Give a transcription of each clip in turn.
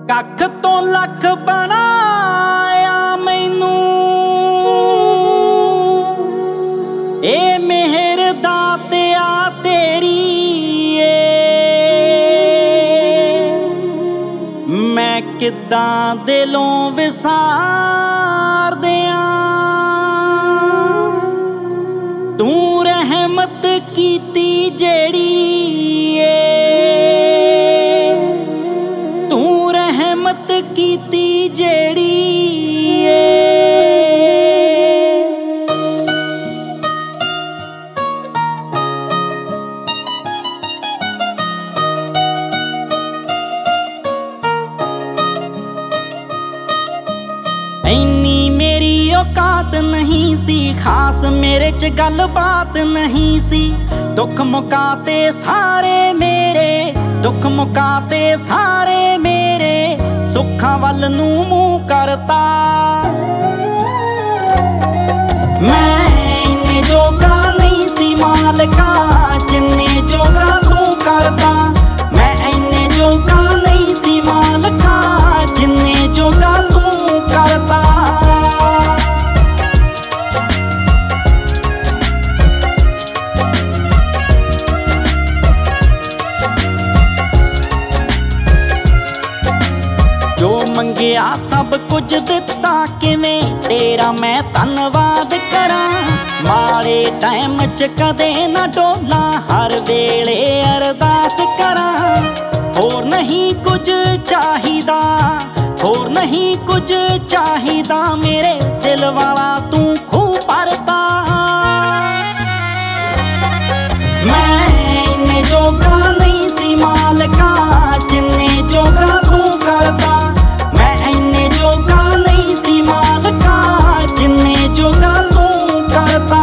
ਕੱਖ ਤੋਂ ਲੱਖ ਬਣਾਇਆ ਮੈਨੂੰ ਇਹ ਮਿਹਰ ਦਾਤਿਆ ਤੇਰੀ ਏ। ਮੈਂ ਕਿੱਦਾਂ ਦਿਲੋਂ ਵਿਸਾਰ ਦਿਆਂ ਤੂੰ ਰਹਿਮਤ ਕੀਤੀ ਜਿਹੜੀ ਕੀਤੀ ਜਿਹੜੀ ਇੰਨੀ ਮੇਰੀ ਔਕਾਤ ਨਹੀਂ ਸੀ, ਖਾਸ ਮੇਰੇ ਚ ਗੱਲਬਾਤ ਨਹੀਂ ਸੀ। ਦੁੱਖ ਮੁਕਾਤੇ ਸਾਰੇ ਮੇਰੇ, ਦੁੱਖ ਮੁਕਾਤੇ ਸਾਰੇ ਮੇਰੇ, ਸੁੱਖਾਂ ਵੱਲ ਨੂੰ ਮੂੰਹ ਕਰਤਾ। ਮੈਂ ਇੰਨੇ ਜੋਗਾ ਨਹੀਂ ਸੀ ਮਾਲਕਾ ਜਿੰਨੇ ਜੋਗਾ ਤੂੰ ਕਰਤਾ। ਮੈਂ ਇੰਨੇ ਜੋਗਾ ਨਹੀਂ ਸੀ ਮਾਲਕਾ ਜਿੰਨੇ ਜੋਗਾ ਤੂੰ ਕਰਤਾ। ਜੋ ਮੰਗਿਆ ਸਭ ਕੁਝ ਦਿੱਤਾ, ਕਿਵੇਂ ਤੇਰਾ ਮੈਂ ਧੰਨਵਾਦ ਕਰਾਂ। ਮਾੜੇ ਟਾਈਮ ਚ ਕਦੇ ਨਾ ਡੋਲਾਂ, ਹਰ ਵੇਲੇ ਅਰਦਾਸ ਕਰਾਂ। ਹੋਰ ਨਹੀਂ ਕੁਝ ਚਾਹੀਦਾ, ਹੋਰ ਨਹੀਂ ਕੁਝ ਚਾਹੀਦਾ, ਮੇਰੇ ਦਿਲ ਵਾਲਾ ਤੂੰ ਖੂਹ ਭਰਤਾ। ਮੈਂ ਇੰਨੇ ਜੋਗਾ ਨਹੀਂ ਸੀ ਮਾਲਕਾ ਜਿੰਨੇ ਜੋਗਾ ਤੂੰ ਕਰਤਾ। ਮੈਂ ਇੰਨੇ ਜੋਗਾ ਨਹੀਂ ਸੀ ਮਾਲਕਾ ਜਿੰਨੇ ਜੋਗਾ ਤੂੰ ਕਰਤਾ।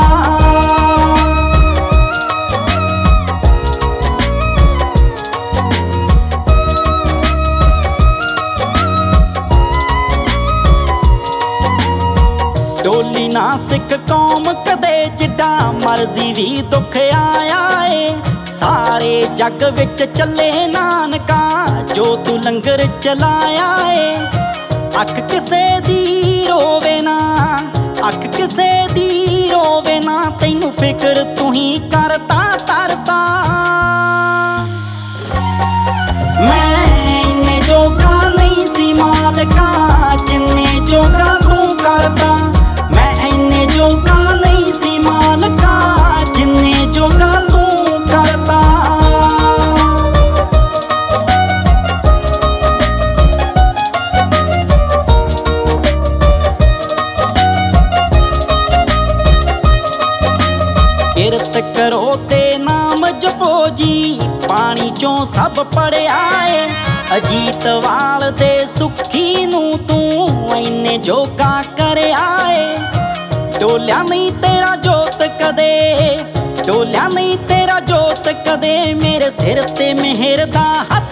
ਡੋਲੀ ਨਾ ਸਿੱਖ ਕੌਮ ਕਦੇ, ਜਿੱਡਾ ਮਰਜ਼ੀ ਵੀ ਦੁੱਖ ਆਇਆ ਏ। ਸਾਰੇ ਜੱਗ ਵਿੱਚ ਚੱਲੇ ਨਾਨਕਾ ਜੋ ਤੂੰ ਲੰਗਰ ਚਲਾਇਆ ਏ। ਅੱਖ ਕਿਸੇ ਦੀ ਰੋਵੇ ਨਾ, ਅੱਖ ਕਿਸੇ ਦੀ ਰੋਵੇ ਨਾ, ਤੈਨੂੰ ਫਿਕਰ ਤੂੰ ਹੀ ਕਰਤਾ ਤਰਤਾ। ਮੈਂ ਇੰਨੇ ਜੋਗਾ ਨਹੀਂ ਸੀ ਮਾਲਕਾ ਜਿੰਨੇ ਜੋਗਾ ਤੂੰ ਕਰਤਾ। ਮੈਂ ਇੰਨੇ ਜੋਗਾ ਨਹੀਂ ਸੀ ਮਾਲਕਾ ਜਿੰਨੇ ਜੋਗਾ ਤੂੰ ਕਰਤਾ। ਕਿਰਤ ਕਰੋ ਤੇ ਨਾਮ ਜਪੋ ਜੀ, ਪਾਣੀ ਚੋਂ ਸਭ ਪੜਿਆ ਏ। ਅਜੀਤਵਾਲ ਦੇ ਸੁੱਖੀ ਨੂੰ ਤੂੰ ਇੰਨੇ ਜੋਗਾ ਕਰਿਆ ਏ। ਡੋਲਿਆ ਨਹੀਂ ਤੇਰਾ ਜੋਤ ਕਦੇ, ਡੋਲਿਆ ਨਹੀਂ ਤੇਰਾ ਜੋਤ ਕਦੇ, ਮੇਰੇ ਸਿਰ ਤੇ ਮਿਹਰ ਦਾ ਹੱਥ